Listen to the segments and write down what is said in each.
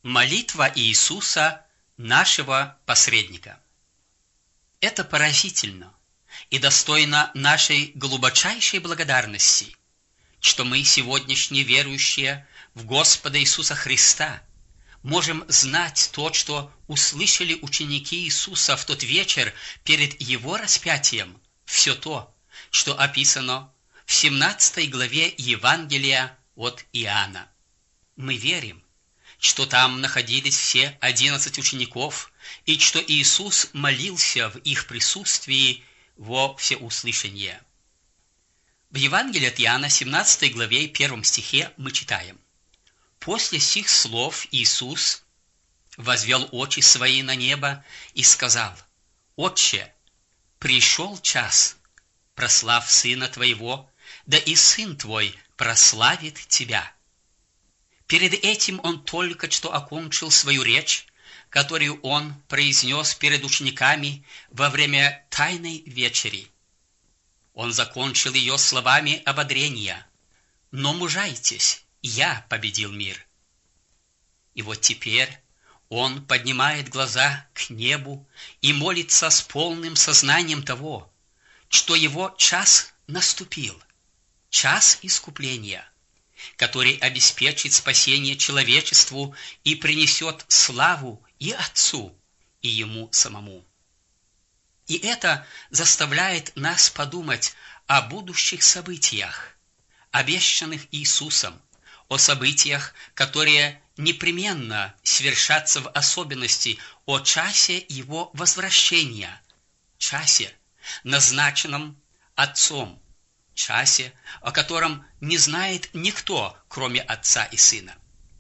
Молитва Иисуса, нашего посредника. Это поразительно и достойно нашей глубочайшей благодарности, что мы, сегодняшние верующие в Господа Иисуса Христа, можем знать то, что услышали ученики Иисуса в тот вечер перед Его распятием, все то, что описано в 17 главе Евангелия от Иоанна. Мы верим, что там находились все 11 учеников, и что Иисус молился в их присутствии во всеуслышание. В Евангелии от Иоанна, 17 главе, 1 стихе мы читаем: «После сих слов Иисус возвел очи свои на небо и сказал: Отче, пришел час, прослав Сына Твоего, да и Сын Твой прославит Тебя». Перед этим Он только что окончил свою речь, которую Он произнес перед учениками во время Тайной вечери. Он закончил ее словами ободрения: «Но мужайтесь, я победил мир». И вот теперь Он поднимает глаза к небу и молится с полным сознанием того, что Его час наступил, час искупления, который обеспечит спасение человечеству и принесет славу и Отцу, и Ему самому. И это заставляет нас подумать о будущих событиях, обещанных Иисусом, о событиях, которые непременно свершатся, в особенности о часе Его возвращения, часе, назначенном Отцом, часе, о котором не знает никто, кроме Отца и Сына.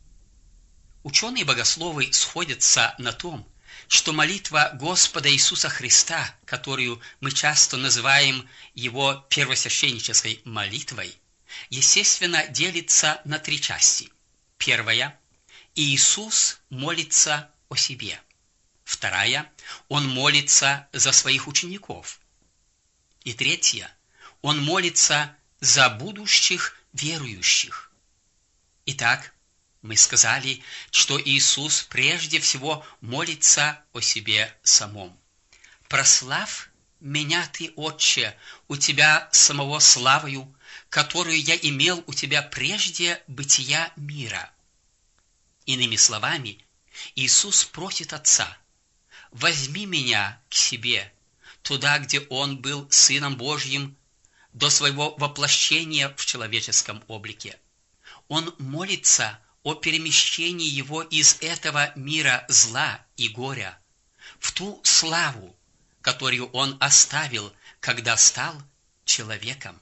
Ученые-богословы сходятся на том, что молитва Господа Иисуса Христа, которую мы часто называем Его первосвященнической молитвой, естественно, делится на три части. Первая – Иисус молится о себе. Вторая – Он молится за своих учеников. И третья – Он молится за будущих верующих. Итак, мы сказали, что Иисус прежде всего молится о себе самом. «Прославь меня Ты, Отче, у Тебя самого славою, которую я имел у Тебя прежде бытия мира». Иными словами, Иисус просит Отца: «Возьми меня к себе, туда, где Он был Сыном Божьим, до своего воплощения в человеческом облике». Он молится о перемещении Его из этого мира зла и горя в ту славу, которую Он оставил, когда стал человеком.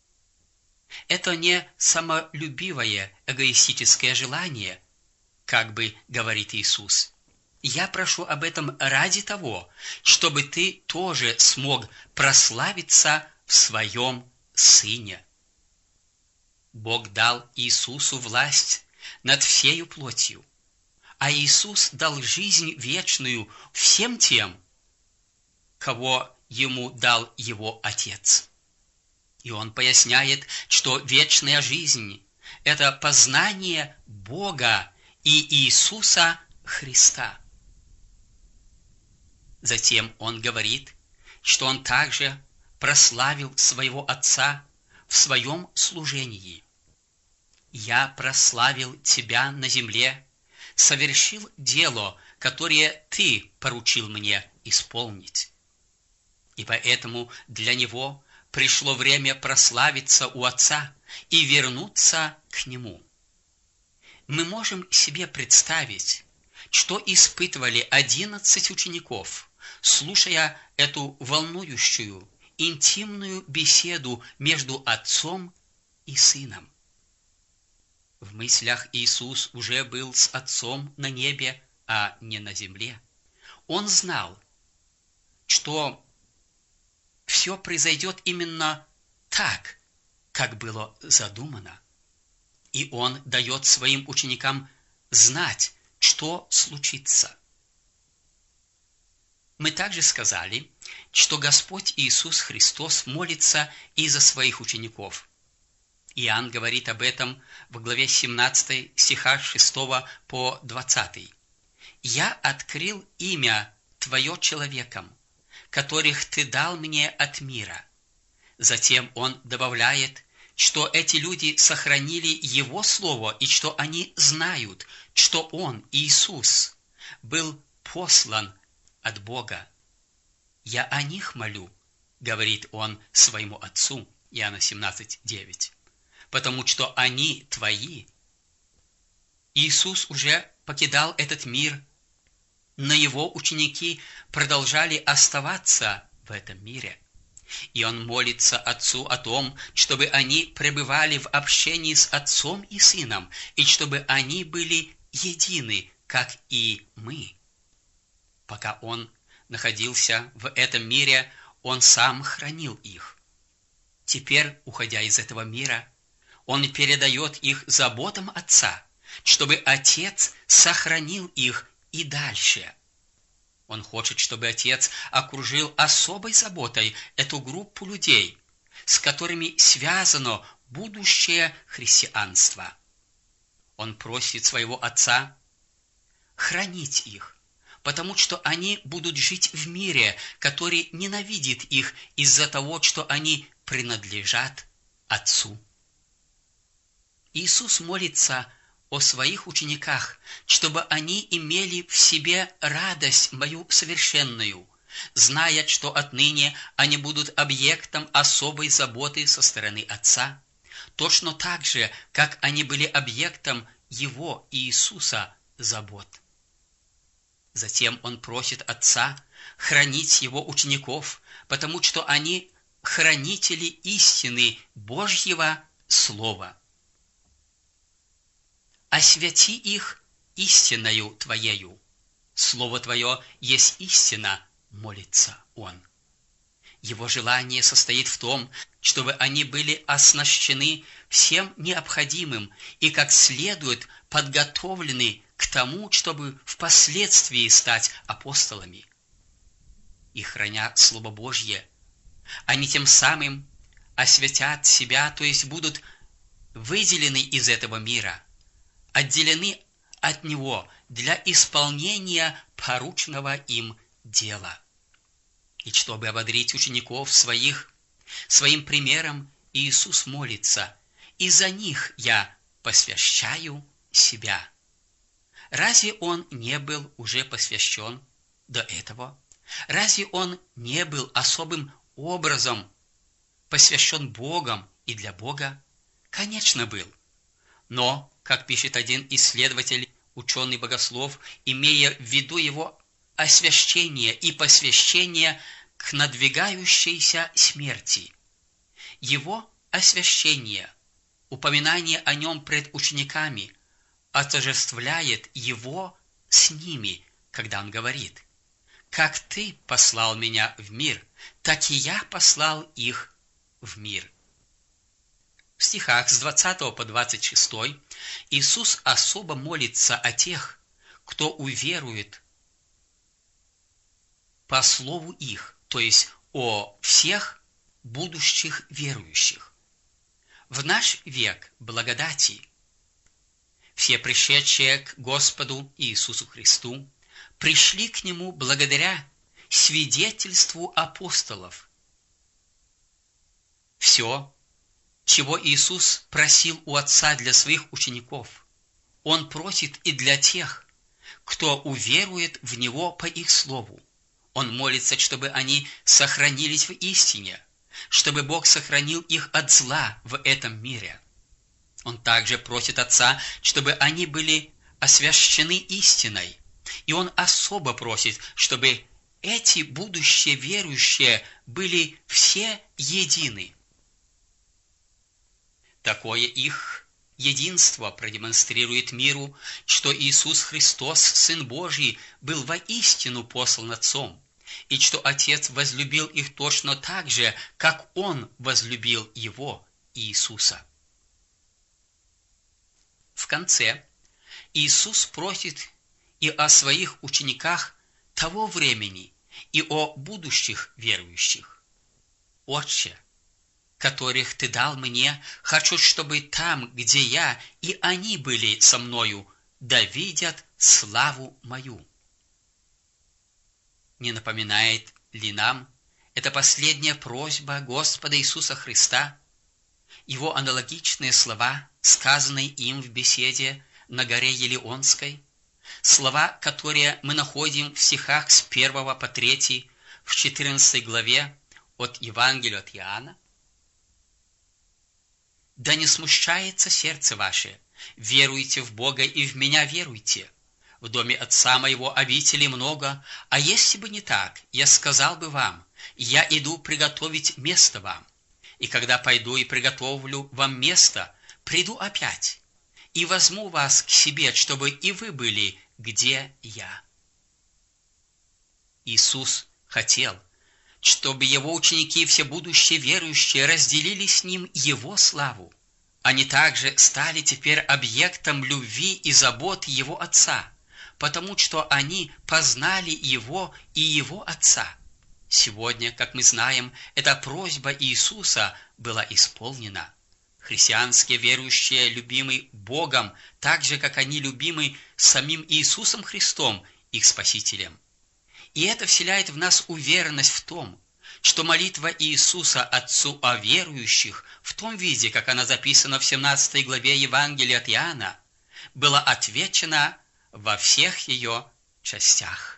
Это не самолюбивое эгоистическое желание, как бы говорит Иисус. Я прошу об этом ради того, чтобы ты тоже смог прославиться в своем Сыне. Бог дал Иисусу власть над всею плотью, а Иисус дал жизнь вечную всем тем, кого Ему дал Его Отец. И Он поясняет, что вечная жизнь – это познание Бога и Иисуса Христа. Затем Он говорит, что Он также прославил своего Отца в своем служении. «Я прославил Тебя на земле, совершил дело, которое Ты поручил мне исполнить». И поэтому для Него пришло время прославиться у Отца и вернуться к Нему. Мы можем себе представить, что испытывали 11 учеников, слушая эту волнующую, интимную беседу между Отцом и Сыном. В мыслях Иисус уже был с Отцом на небе, а не на земле. Он знал, что все произойдет именно так, как было задумано. И Он дает своим ученикам знать, что случится. Мы также сказали, что Господь Иисус Христос молится и за своих учеников. Иоанн говорит об этом в главе 17 стиха 6 по 20. «Я открыл имя Твое человекам, которых Ты дал мне от мира». Затем он добавляет, что эти люди сохранили Его Слово и что они знают, что Он, Иисус, был послан от Бога. «Я о них молю», — говорит он своему Отцу, Иоанна 17:9, «потому что они Твои». Иисус уже покидал этот мир, но Его ученики продолжали оставаться в этом мире. И Он молится Отцу о том, чтобы они пребывали в общении с Отцом и Сыном, и чтобы они были едины, как и мы. Пока Он находился в этом мире, Он сам хранил их. Теперь, уходя из этого мира, Он передает их заботам Отца, чтобы Отец сохранил их и дальше. Он хочет, чтобы Отец окружил особой заботой эту группу людей, с которыми связано будущее христианства. Он просит своего Отца хранить их, потому что они будут жить в мире, который ненавидит их из-за того, что они принадлежат Отцу. Иисус молится о своих учениках, чтобы они имели в себе радость мою совершенную, зная, что отныне они будут объектом особой заботы со стороны Отца, точно так же, как они были объектом Его, Иисуса, забот. Затем Он просит Отца хранить Его учеников, потому что они хранители истины Божьего Слова. «Освяти их истиною Твоею. Слово Твое есть истина», — молится Он. Его желание состоит в том, чтобы они были оснащены всем необходимым и как следует подготовлены к тому, чтобы впоследствии стать апостолами. И храня Слово Божье, они тем самым освятят себя, то есть будут выделены из этого мира, отделены от него для исполнения порученного им дела. И чтобы ободрить учеников своих, своим примером Иисус молится: «И за них я посвящаю себя». Разве Он не был уже посвящен до этого? Разве Он не был особым образом посвящен Богом и для Бога? Конечно, был. Но, как пишет один исследователь, ученый-богослов, имея в виду его освящение и посвящение к надвигающейся смерти, его освящение, упоминание о нем пред учениками отождествляет его с ними, когда он говорит: «Как Ты послал меня в мир, так и я послал их в мир». В стихах с 20 по 26 Иисус особо молится о тех, кто уверует по слову их, то есть о всех будущих верующих. В наш век благодати все пришедшие к Господу Иисусу Христу пришли к Нему благодаря свидетельству апостолов. Все, чего Иисус просил у Отца для своих учеников, Он просит и для тех, кто уверует в Него по их слову. Он молится, чтобы они сохранились в истине, чтобы Бог сохранил их от зла в этом мире. Он также просит Отца, чтобы они были освящены истиной, и Он особо просит, чтобы эти будущие верующие были все едины. Такое их единство продемонстрирует миру, что Иисус Христос, Сын Божий, был воистину послан Отцом, и что Отец возлюбил их точно так же, как Он возлюбил Его, Иисуса. В конце Иисус просит и о своих учениках того времени, и о будущих верующих. «Отче, которых Ты дал мне, хочу, чтобы там, где я, и они были со мною, да видят славу мою». Не напоминает ли нам эта последняя просьба Господа Иисуса Христа, Его аналогичные слова, сказанные им в беседе на горе Елеонской, слова, которые мы находим в стихах с 1 по 3 в 14 главе от Евангелия от Иоанна? «Да не смущается сердце ваше, веруйте в Бога и в меня веруйте. В доме Отца моего обителей много, а если бы не так, я сказал бы вам, я иду приготовить место вам. И когда пойду и приготовлю вам место, приду опять и возьму вас к себе, чтобы и вы были, где я». Иисус хотел, чтобы Его ученики и все будущие верующие разделили с Ним Его славу. Они также стали теперь объектом любви и забот Его Отца, потому что они познали Его и Его Отца. Сегодня, как мы знаем, эта просьба Иисуса была исполнена. Христианские верующие любимы Богом, так же, как они любимы самим Иисусом Христом, их Спасителем. И это вселяет в нас уверенность в том, что молитва Иисуса Отцу о верующих в том виде, как она записана в 17 главе Евангелия от Иоанна, была отвечена во всех ее частях.